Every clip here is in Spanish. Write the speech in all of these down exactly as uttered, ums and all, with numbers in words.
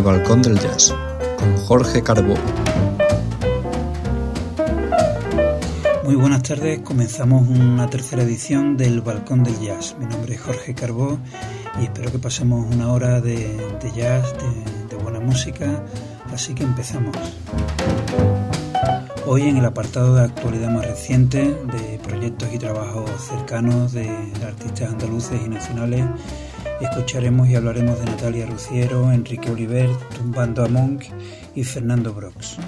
Balcón del Jazz, con Jorge Carbó. Muy buenas tardes, comenzamos una tercera edición del Balcón del Jazz. Mi nombre es Jorge Carbó y espero que pasemos una hora de, de jazz, de, de buena música, así que empezamos. Hoy en el apartado de actualidad más reciente, de proyectos y trabajos cercanos de artistas andaluces y nacionales, escucharemos y hablaremos de Natalia Rociero, Enrique Oliver, Tumbando a Monk y Fernando Brox.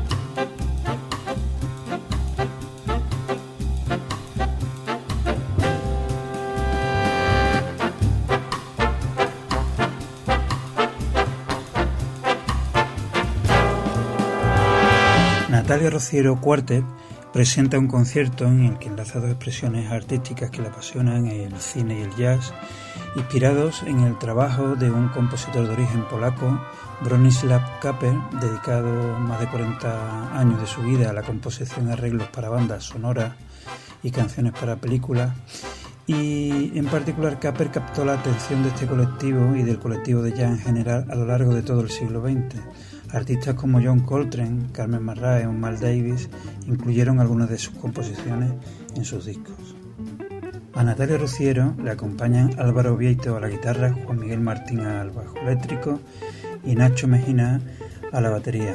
Natalia Rociero Quartet presenta un concierto en el que enlaza dos expresiones artísticas que la apasionan, el cine y el jazz, inspirados en el trabajo de un compositor de origen polaco, Bronislaw Kaper, dedicado más de cuarenta años de su vida a la composición de arreglos para bandas sonoras y canciones para películas. Y en particular Kaper captó la atención de este colectivo y del colectivo de jazz en general a lo largo de todo el siglo veinte. Artistas como John Coltrane, Carmen McRae o Miles Davis incluyeron algunas de sus composiciones en sus discos. A Natalia Rociero le acompañan Álvaro Vieito a la guitarra, Juan Miguel Martín al bajo eléctrico y Nacho Mejina a la batería.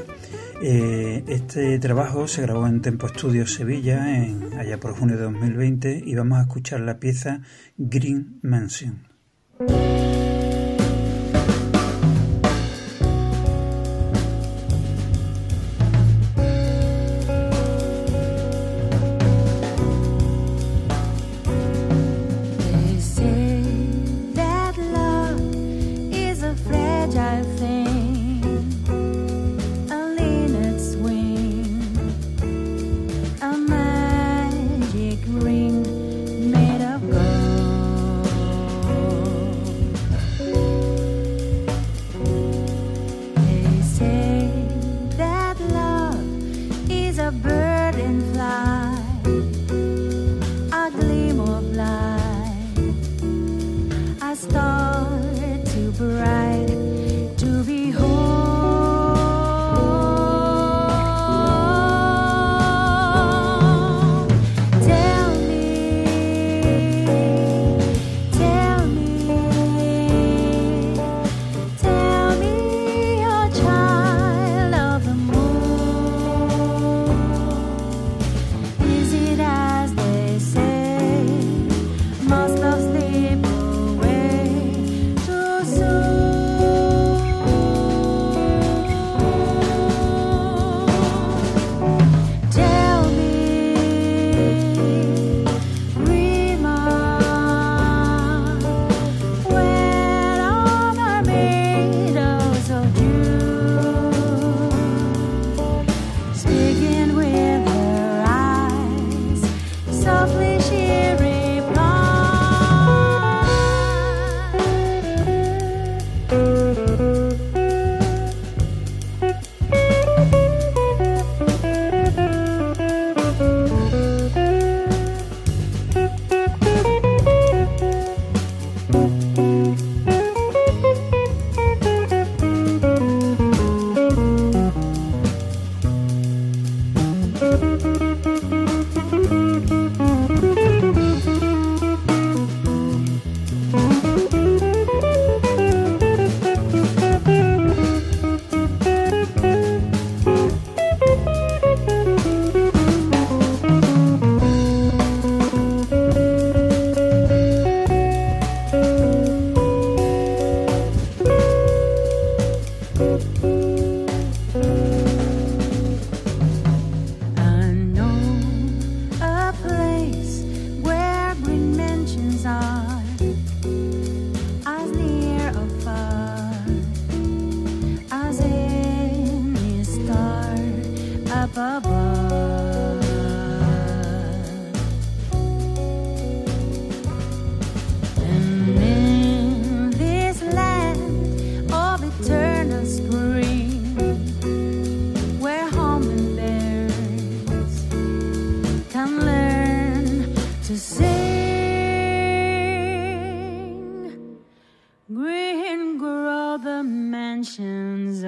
Eh, este trabajo se grabó en Tempo Studios Sevilla en, allá por junio de dos mil veinte y vamos a escuchar la pieza Green Mansion. Green grow the mansions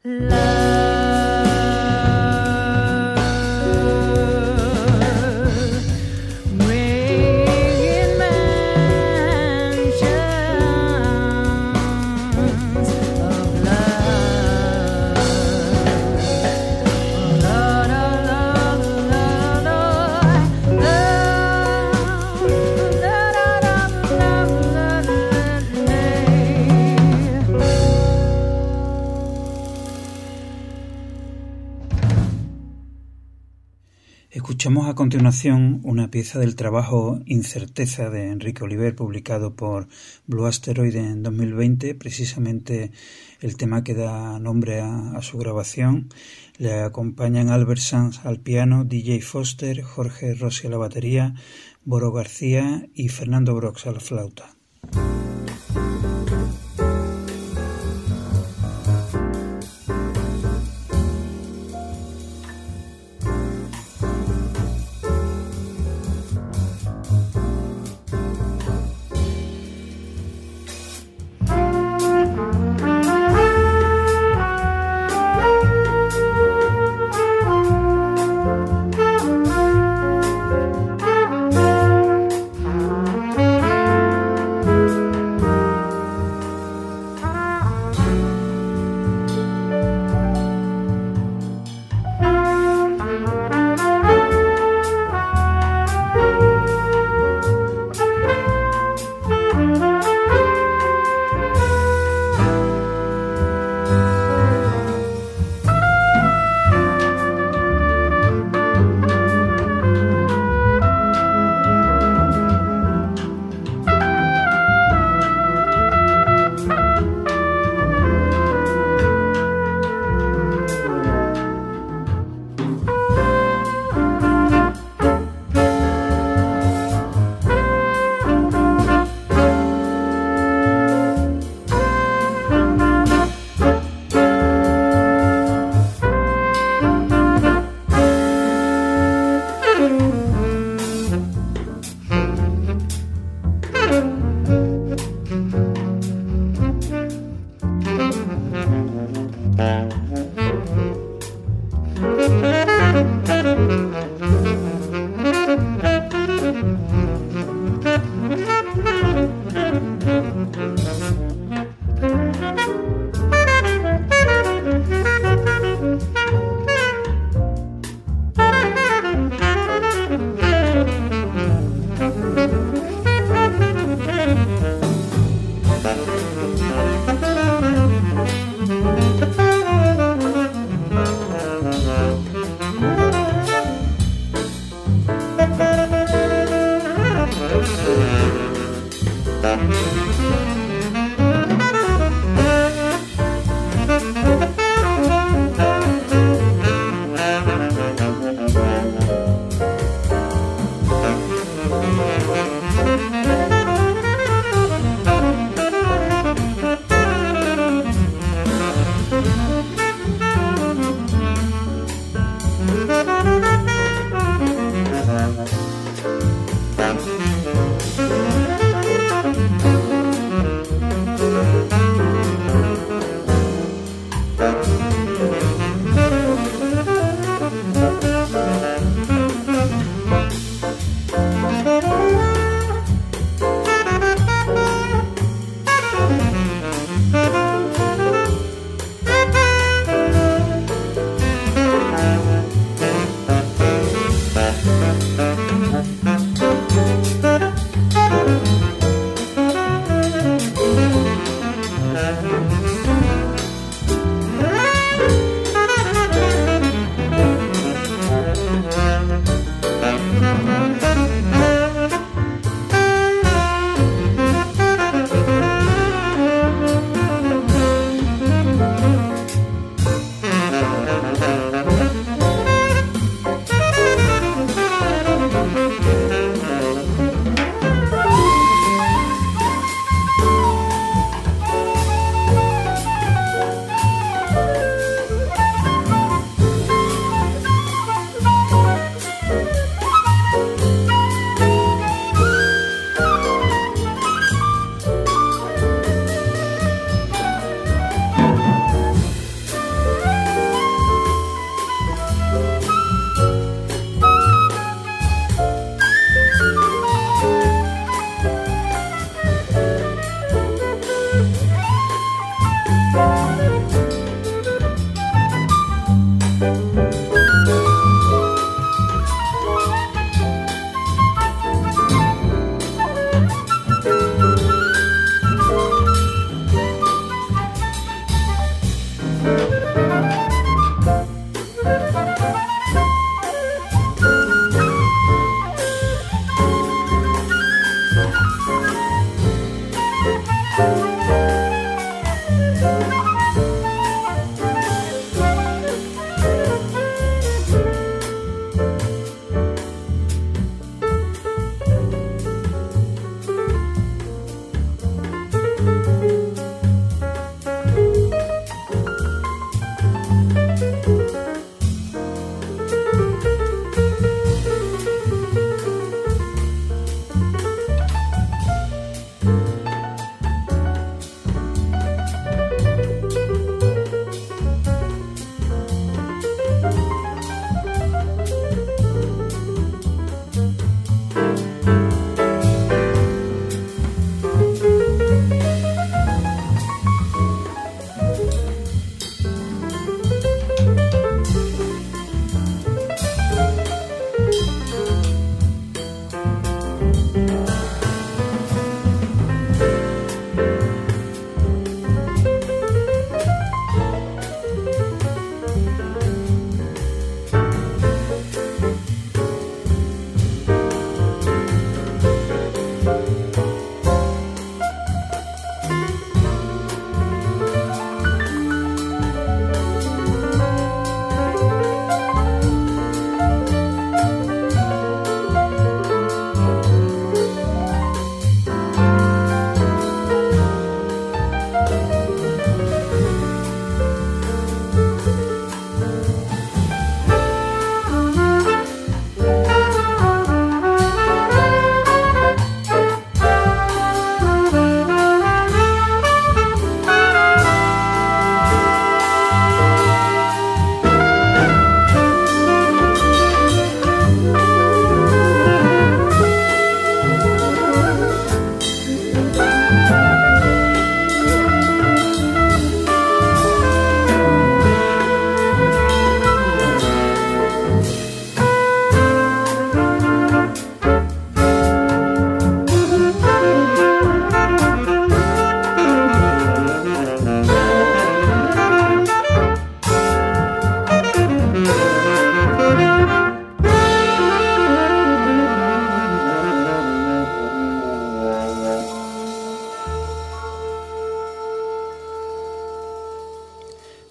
Escuchamos a continuación una pieza del trabajo Incerteza de Enrique Oliver, publicado por Blue Asteroid en dos mil veinte, precisamente el tema que da nombre a, a su grabación. Le acompañan Albert Sanz al piano, D J Foster, Jorge Rossi a la batería, Boro García y Fernando Brox a la flauta.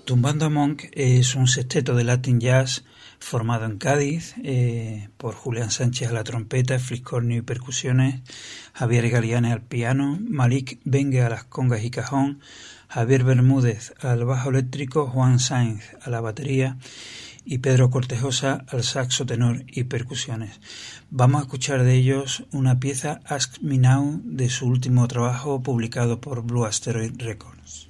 Tumbando a Monk es un sexteto de Latin Jazz formado en Cádiz eh, por Julián Sánchez a la trompeta, fliscornio y percusiones, Javier Galianes al piano, Malik Bengue a las congas y cajón, Javier Bermúdez al bajo eléctrico, Juan Sainz a la batería y Pedro Cortejosa al saxo tenor y percusiones. Vamos a escuchar de ellos una pieza, Ask Me Now, de su último trabajo publicado por Blue Asteroid Records.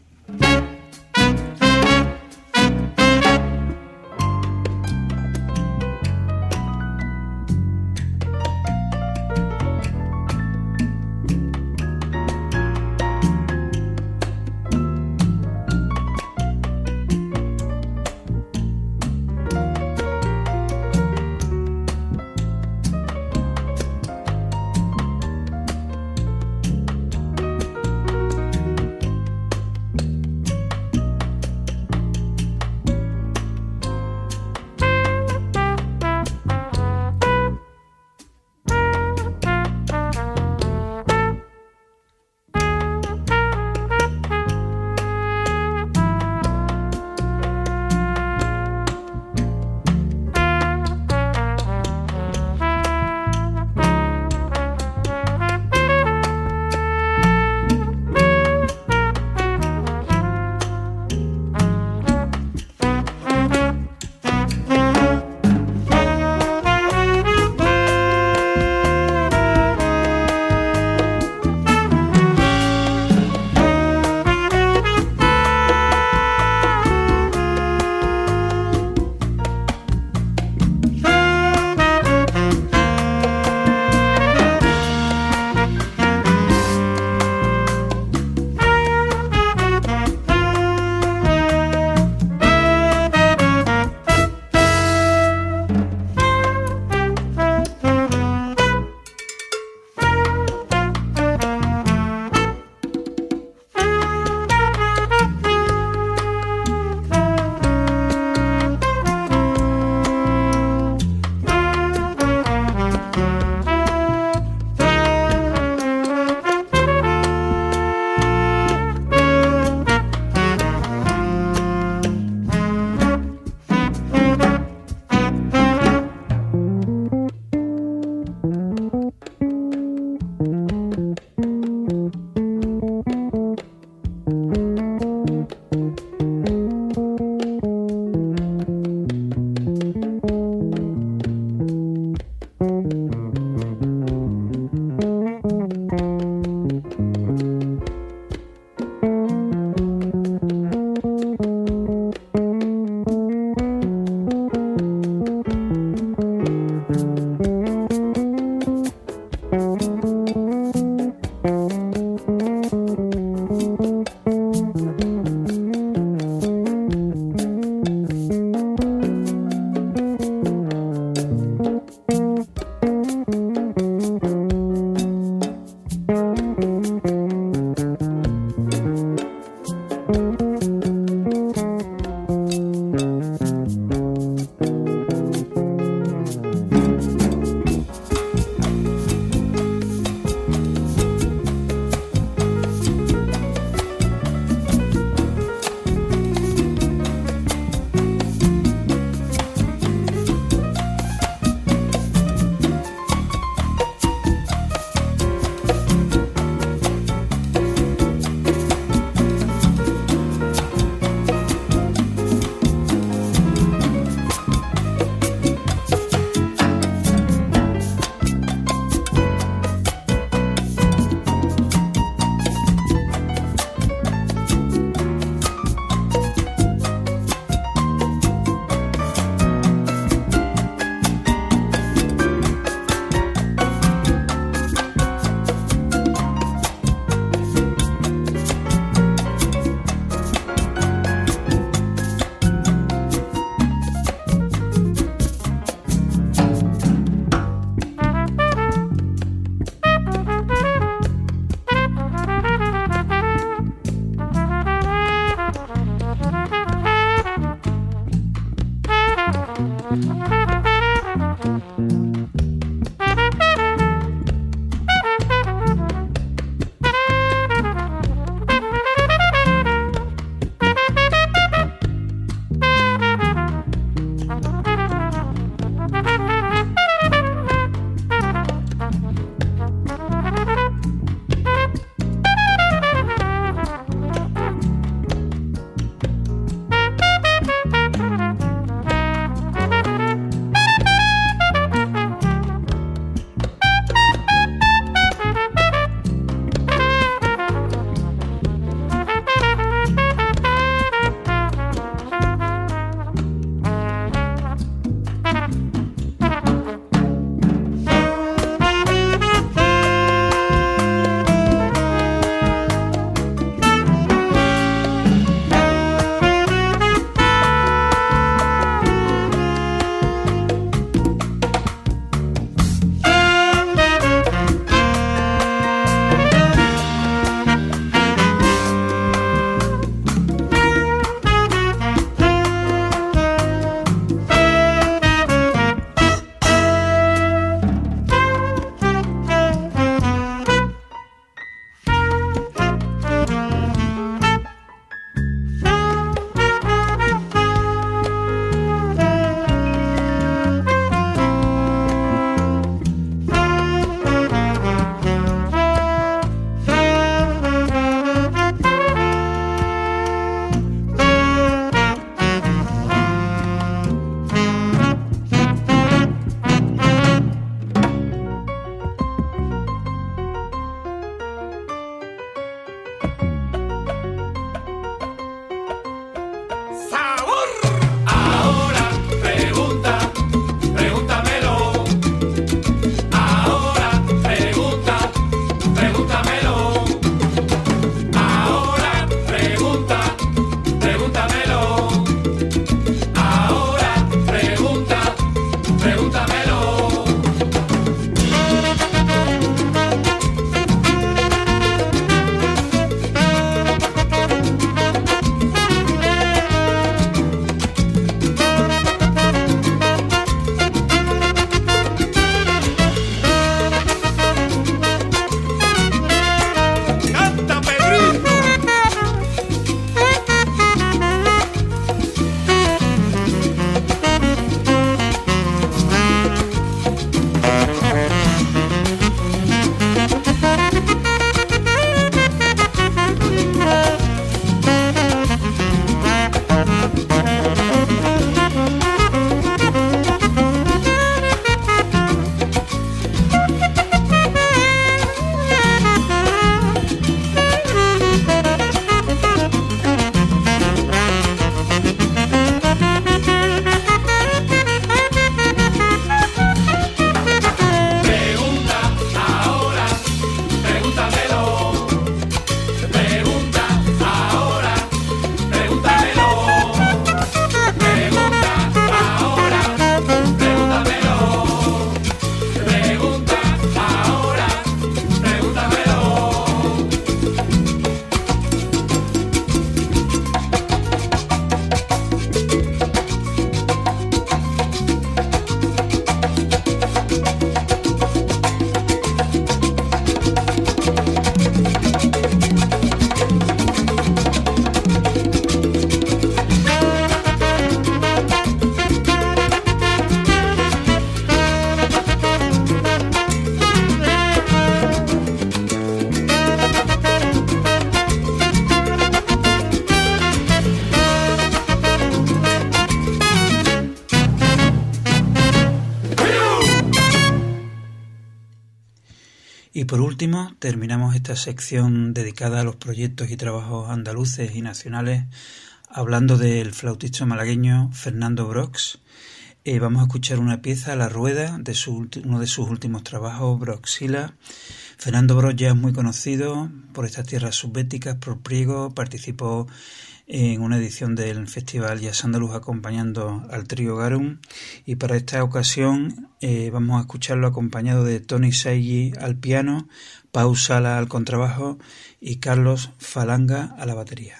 Y por último, terminamos esta sección dedicada a los proyectos y trabajos andaluces y nacionales hablando del flautista malagueño Fernando Brox. Eh, vamos a escuchar una pieza, La Rueda, de su, uno de sus últimos trabajos, Broxila. Fernando Brox ya es muy conocido por estas tierras subbéticas, por Priego, participó en una edición del Festival Jazz Andaluz acompañando al trío Garum, y para esta ocasión eh, vamos a escucharlo acompañado de Tony Saigi al piano, Pau Sala al contrabajo y Carlos Falanga a la batería.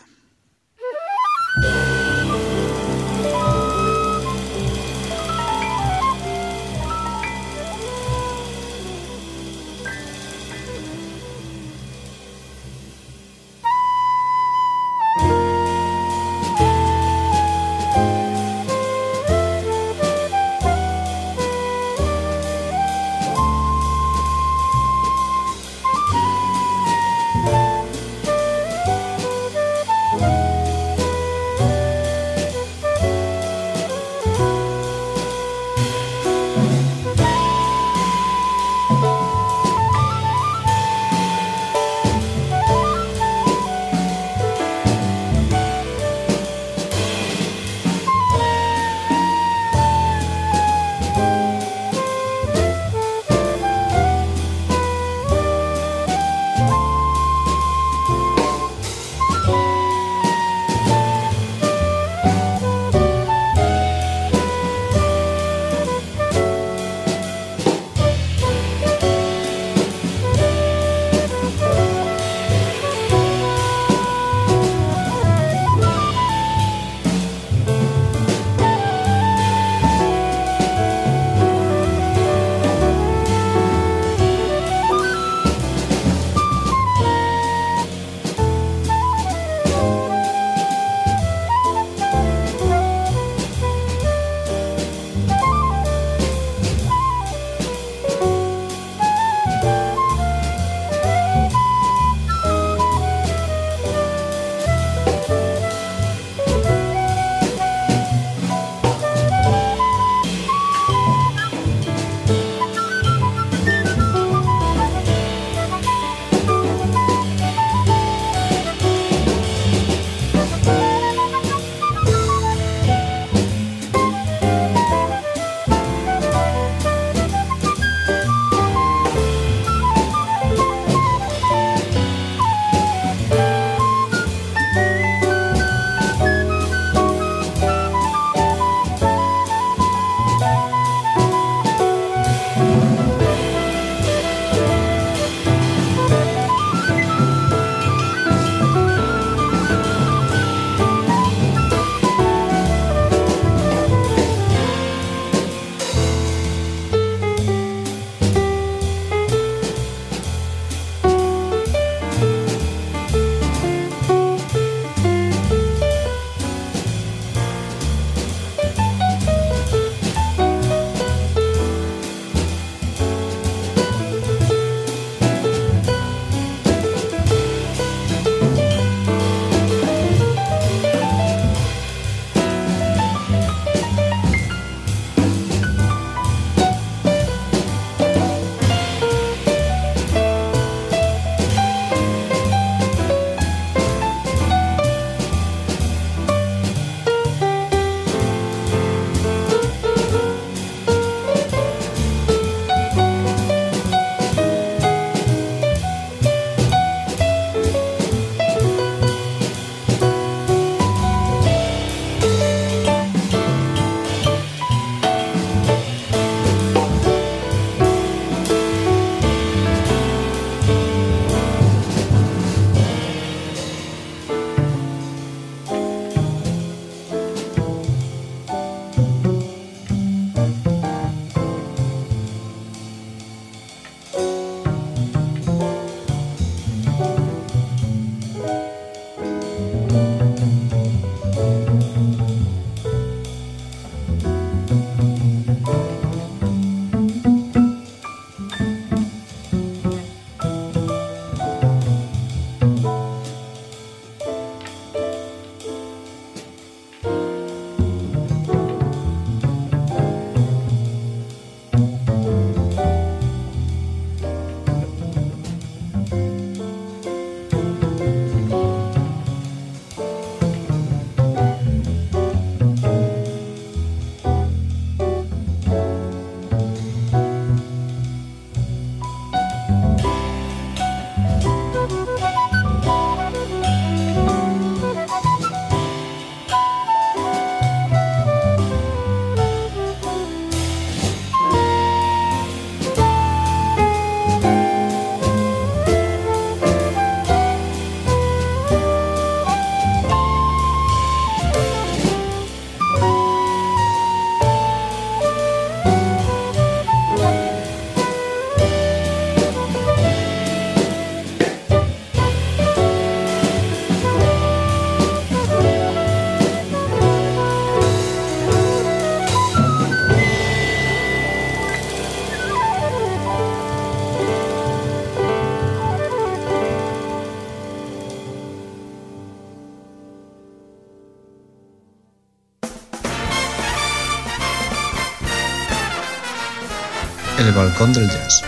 El balcón del jazz.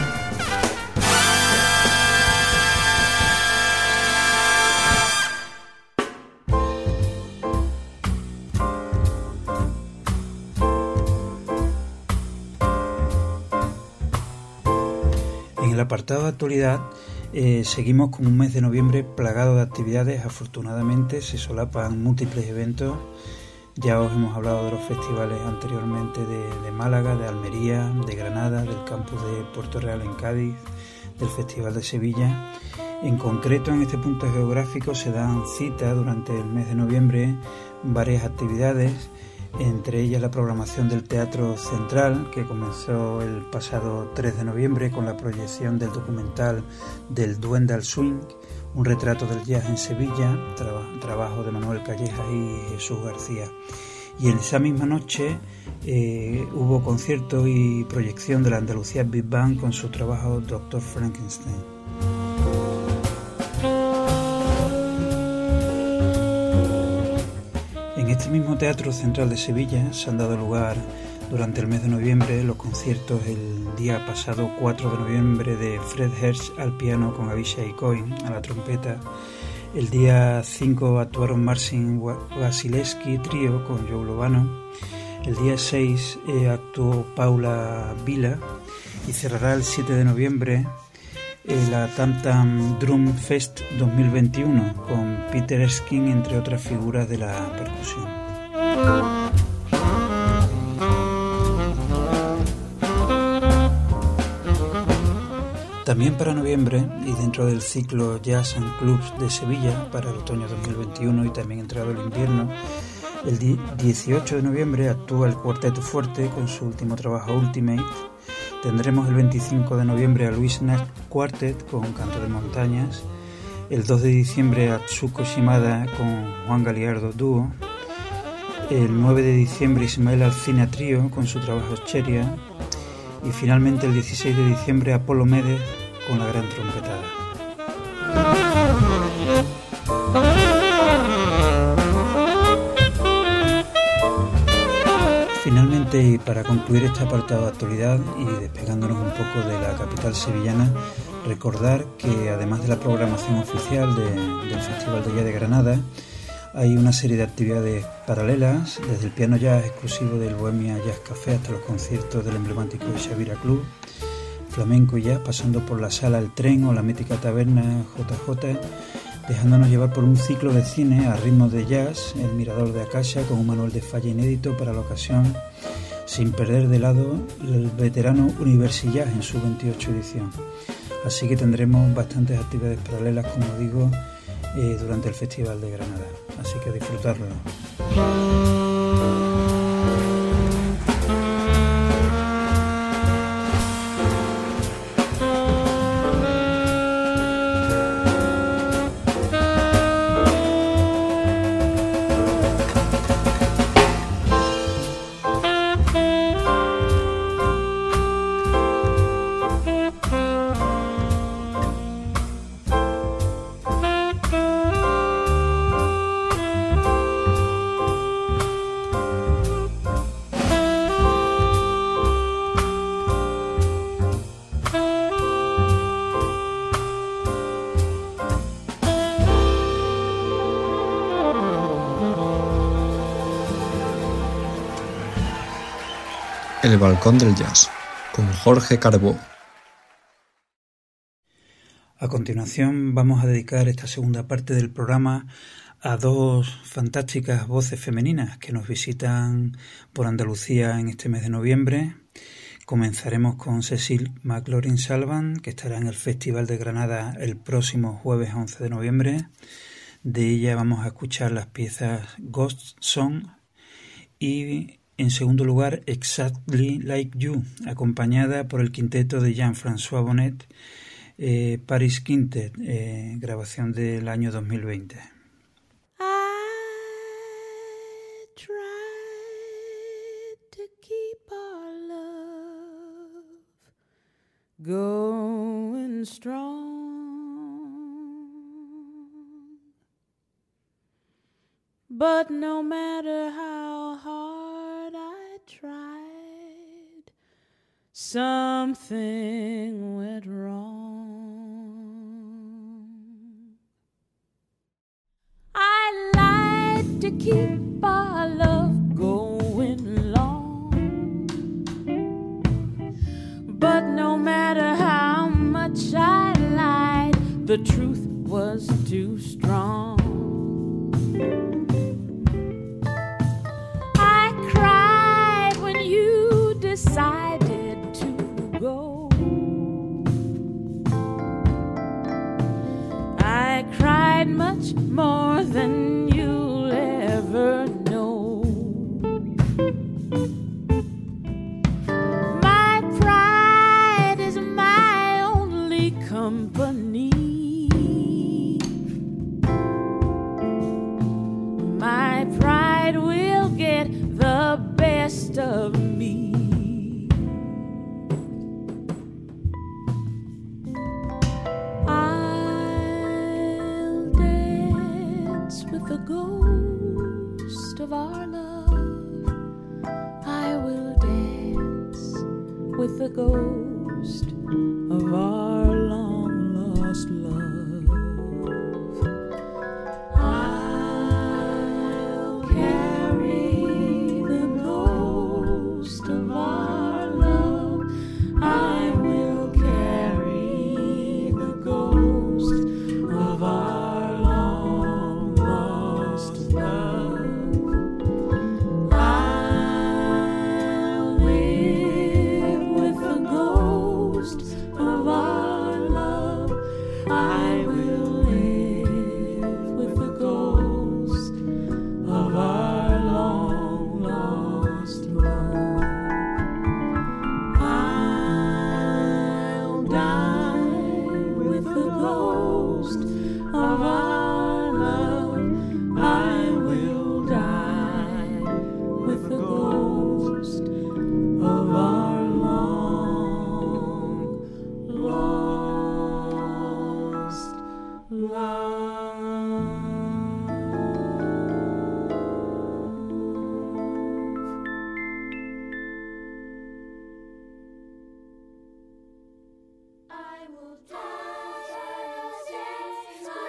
En el apartado de actualidad eh, seguimos con un mes de noviembre plagado de actividades. Afortunadamente se solapan múltiples eventos. Ya os hemos hablado de los festivales anteriormente de, de Málaga, de Almería, de Granada, del campus de Puerto Real en Cádiz, del Festival de Sevilla. En concreto, en este punto geográfico se dan cita durante el mes de noviembre varias actividades, entre ellas la programación del Teatro Central, que comenzó el pasado tres de noviembre con la proyección del documental Del Duende al Swing, un retrato del jazz en Sevilla, tra- trabajo de Manuel Callejas y Jesús García. Y en esa misma noche eh, hubo concierto y proyección de la Andalucía Big Band con su trabajo Doctor Frankenstein. En este mismo Teatro Central de Sevilla se han dado lugar durante el mes de noviembre los conciertos el día pasado cuatro de noviembre de Fred Hersch al piano con Avishai Cohen a la trompeta. El día cinco actuaron Marcin Wasilewski trío con Joe Lovano. El día seis eh, actuó Paula Vila y cerrará el siete de noviembre eh, la Tam Tam Drum Fest dos mil veintiuno con Peter Erskine, entre otras figuras de la percusión. También para noviembre, y dentro del ciclo Jazz and Clubs de Sevilla para el otoño dos mil veintiuno y también entrado el invierno, el dieciocho de noviembre actúa el Cuarteto Fuerte con su último trabajo Ultimate. Tendremos el veinticinco de noviembre a Luis Nash Quartet con Canto de Montañas. El dos de diciembre a Atsuko Shimada con Juan Galiardo Dúo. El nueve de diciembre Ismael Alcina Trío con su trabajo Cheria. Y finalmente el dieciséis de diciembre Apolo Médez con la gran trompetada. Finalmente, y para concluir este apartado de actualidad y despegándonos un poco de la capital sevillana, recordar que además de la programación oficial de, del Festival de Jazz de Granada, hay una serie de actividades paralelas, desde el piano jazz exclusivo del Bohemia Jazz Café hasta los conciertos del emblemático Xavira Club, flamenco y jazz, pasando por la sala El Tren o la mítica taberna J J, dejándonos llevar por un ciclo de cine a ritmo de jazz, El Mirador de Acacia, con un manual de falla inédito para la ocasión, sin perder de lado el veterano Universi Jazz en su veintiocho edición. Así que tendremos bastantes actividades paralelas, como digo, eh, durante el Festival de Granada. Así que disfrutarlo. El balcón del jazz, con Jorge Carbó. A continuación vamos a dedicar esta segunda parte del programa a dos fantásticas voces femeninas que nos visitan por Andalucía en este mes de noviembre. Comenzaremos con Cecile McLaurin-Salvant, que estará en el Festival de Granada el próximo jueves once de noviembre. De ella vamos a escuchar las piezas Ghost Song y, en segundo lugar, Exactly Like You, acompañada por el quinteto de Jean-François Bonnet, eh, Paris Quintet, eh, grabación del año dos mil veinte. I tried to keep our love going strong, but no matter how hard I tried, some something went wrong. I lied to keep our love going long, but no matter how much I lied, the truth was too strong. I cried when you decided to go. I cried much more than you'll ever know. My pride is my only company. My pride will get the best of me. I'll dance with the ghost of our love. I will dance with the ghost of our long lost love. I'll carry the ghost of our love. I will carry the ghost of our long lost love. I'll live with the ghost of our love. I will live with the ghost of our long lost love. I'll die with the ghost of our love. I will die with the ghost of our long lost love. I will dance, I will dance, I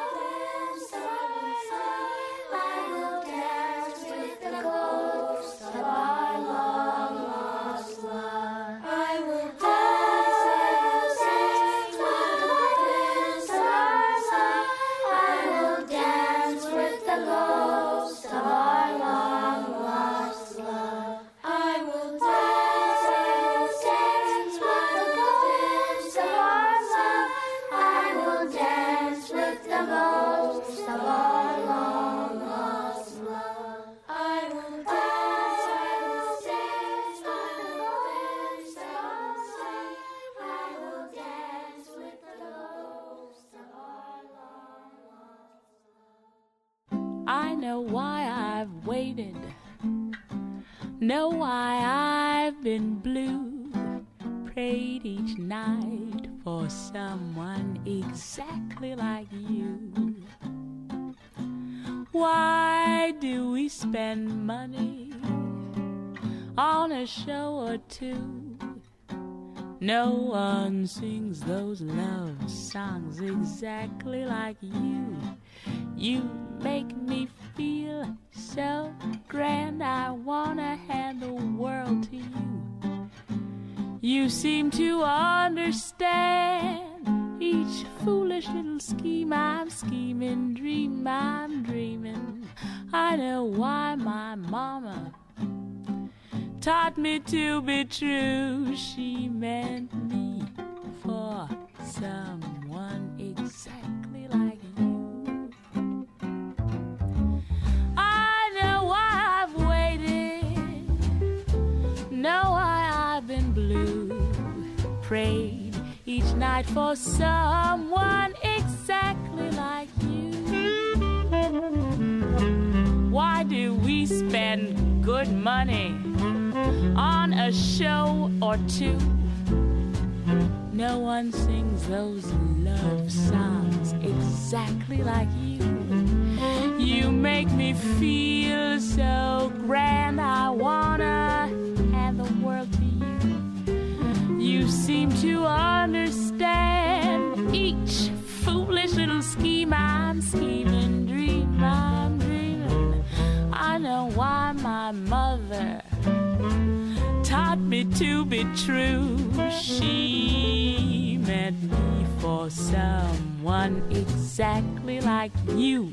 will dance with the ghost of our long lost love. I will dance, I will dance, I will dance with the ghost of our long lost love. I will dance, I will dance with the ghost of our love. I will dance with the ghost of our long lost love. I will dance, I will dance, I will dance, I will dance with the ghost of our long lost love. I know why I've waited, know why I've been blue, prayed each night for someone exactly like you. Why do we spend money on a show or two? No one sings those love songs exactly like you. You make me feel so grand, I wanna hand the world to you. You seem to understand each foolish little scheme I'm scheming, dream I'm dreaming. I know why my mama taught me to be true. She meant me for someone exactly like you. I know why I've waited, know why I've been blue, prayed each night for someone exactly like you. Why do we spend good money on a show or two? No one sings those love songs exactly like you. You make me feel so grand, I wanna hand the world to you. You why my mother taught me to be true. She meant me for someone exactly like you.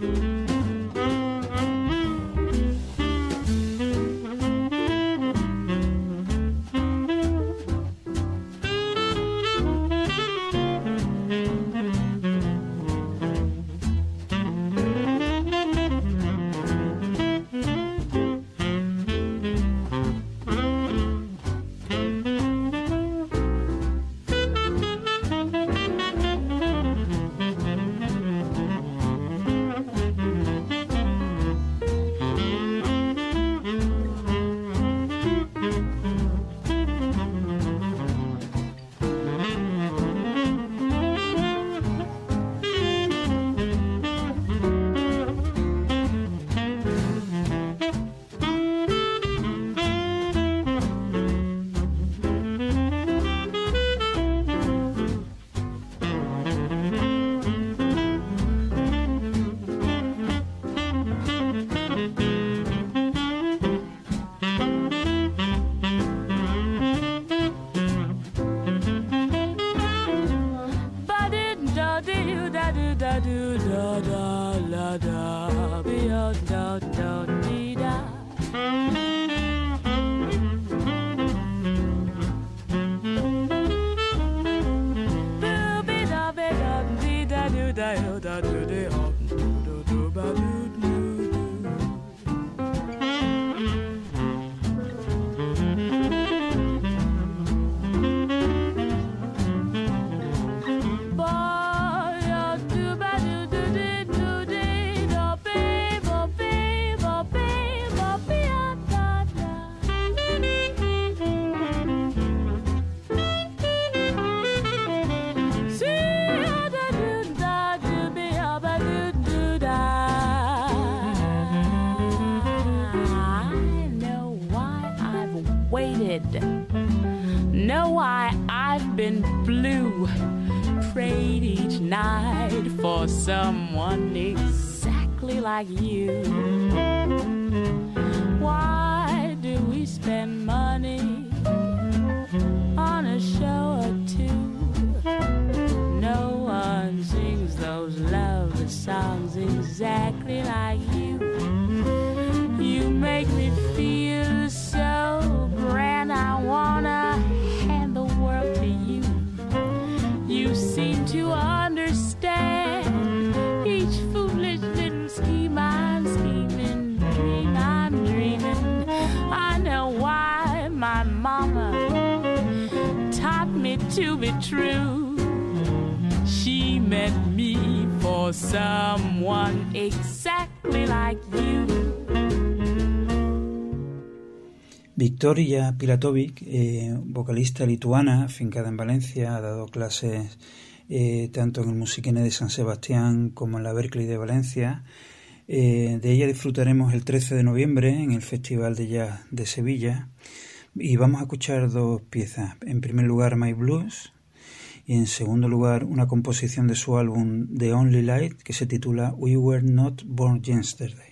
Know why I've been blue, prayed each night for someone exactly like you. Why do we spend money on a show or two? No one sings those love songs exactly like you. You make me feel so grand, I wanna hand the world to you. You seem to understand each foolish little scheme I'm scheming, dream I'm dreaming. I know why my mama taught me to be true. She meant me for someone exactly like you. Victoria Pilatovic, eh, vocalista lituana, afincada en Valencia, ha dado clases eh, tanto en el Musiquene de San Sebastián como en la Berkeley de Valencia. Eh, de ella disfrutaremos el trece de noviembre en el Festival de Jazz de Sevilla y vamos a escuchar dos piezas. En primer lugar, My Blues, y en segundo lugar, una composición de su álbum The Only Light que se titula We Were Not Born Yesterday.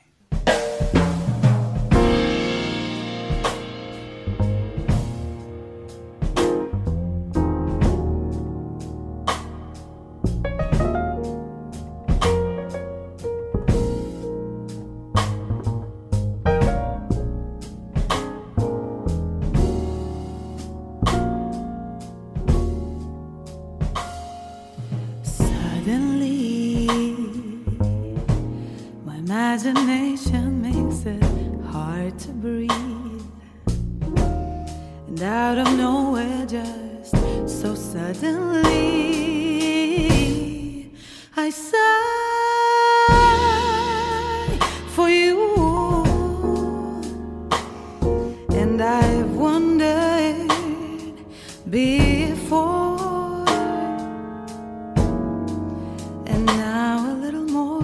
Imagination makes it hard to breathe, and out of nowhere, just so suddenly, I sigh for you, and I've wondered before, and now a little more.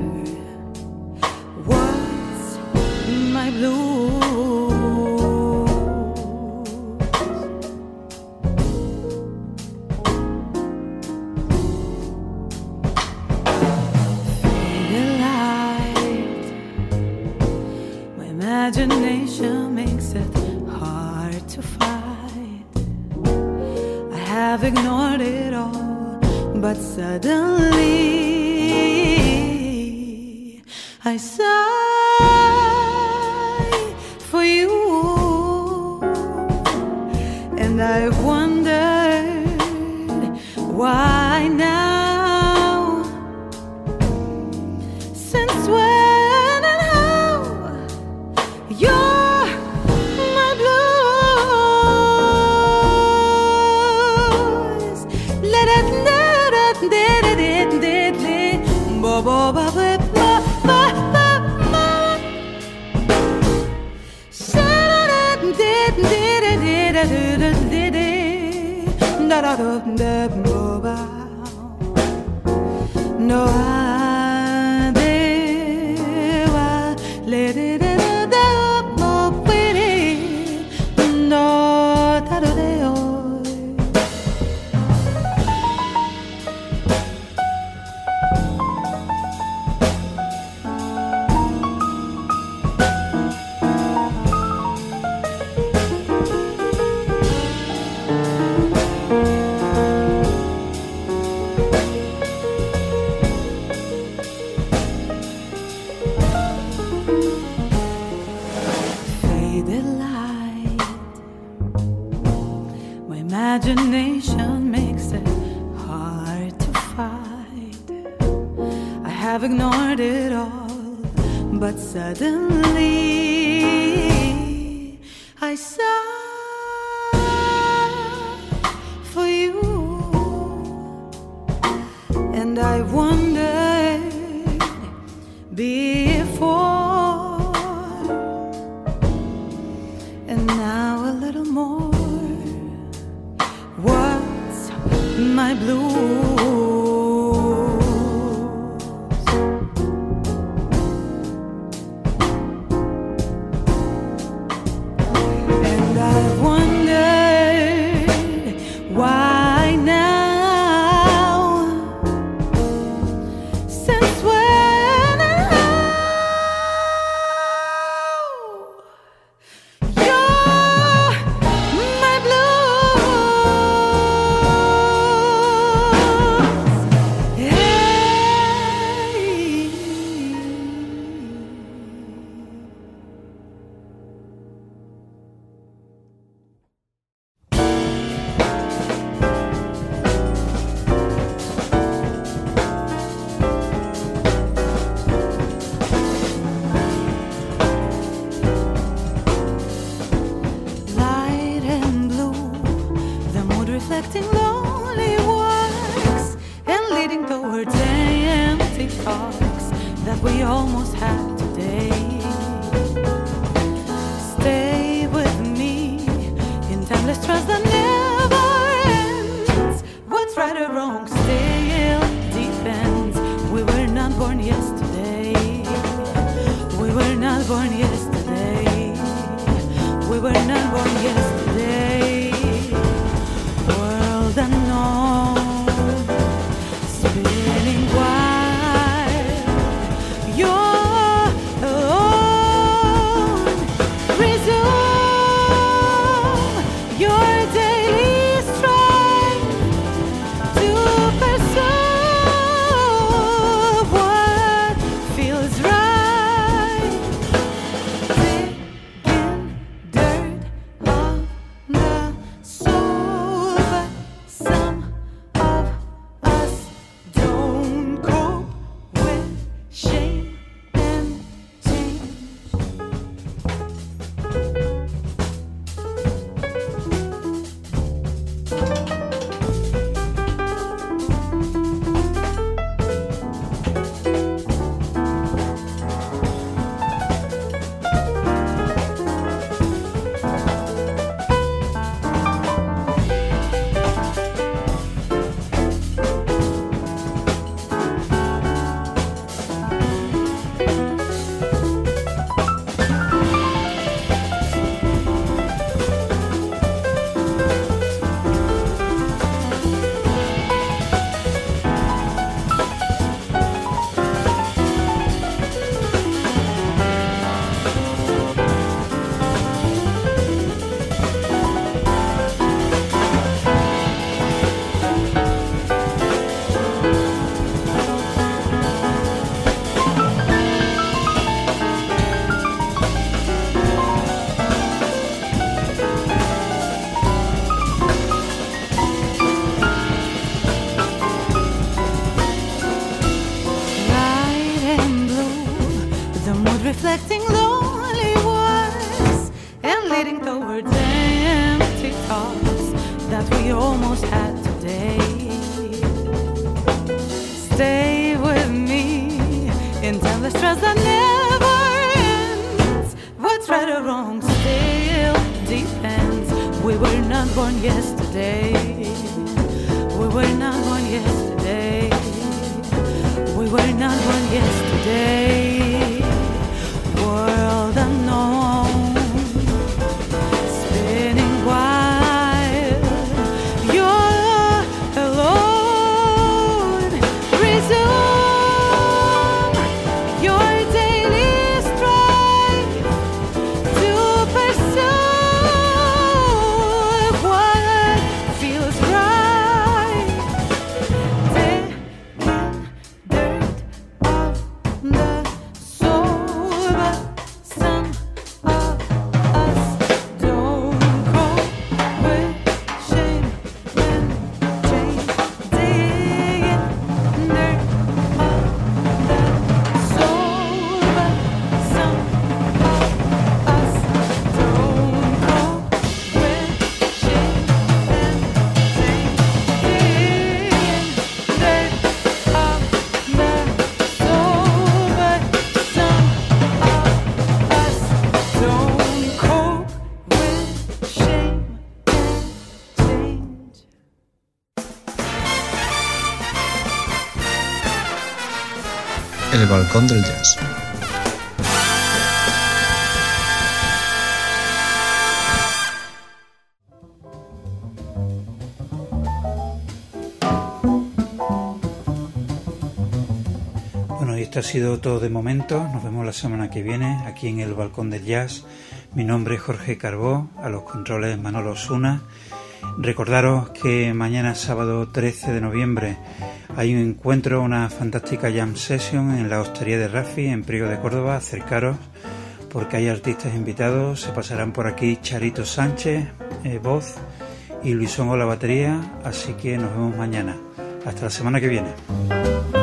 My blues. imagination makes it hard to fight. I have ignored it all, but suddenly I sigh for you, and I wondered why now. Since when and how you're my blues. Let it let it let it let it bo bo ba ba ba ba ba ba. Let it let it let it let it da da da da bo ba. No, I let it up, up with it. No, that they imagination makes it hard to fight. I have ignored it all, but suddenly I sigh for you, and I wondered before, and now a little more. What's my blues? And I wondered why now. Since when and how you're my blues. Light and blue, the mood reflecting lonely walks and leading towards empty talks that we almost had today. Stay with me in timeless trust that never ends. What's right or wrong still depends. We were not born yesterday. We were not born yesterday. We were not born yesterday. World unknown, spinning wild. You're alone. Resume your daily strive to pursue what feels right. Digging dirt off that we almost had today. Stay with me in timeless trust that never ends. What's right or wrong still depends. We were not born yesterday. We were not born yesterday. We were not born yesterday. World unknown, spinning wild. You're alone. Resume your daily strive to pursue what feels right. Taking dirt off the soul, but some of us don't cope with shame and change. Digging dirt off the soul, but some of us don't cope with shame and change. Digging dirt off the soul, but some of us don't cope with shame and change. El balcón del jazz. Bueno, y esto ha sido todo de momento. Nos vemos la semana que viene aquí en el Balcón del Jazz. Mi nombre es Jorge Carbó, a los controles Manolo Osuna. Recordaros que mañana, sábado trece de noviembre, hay un encuentro, una fantástica jam session en la Hostería de Rafi, en Priego de Córdoba. Acercaros porque hay artistas invitados. Se pasarán por aquí Charito Sánchez, eh, voz, y Luisongo la batería. Así que nos vemos mañana. Hasta la semana que viene.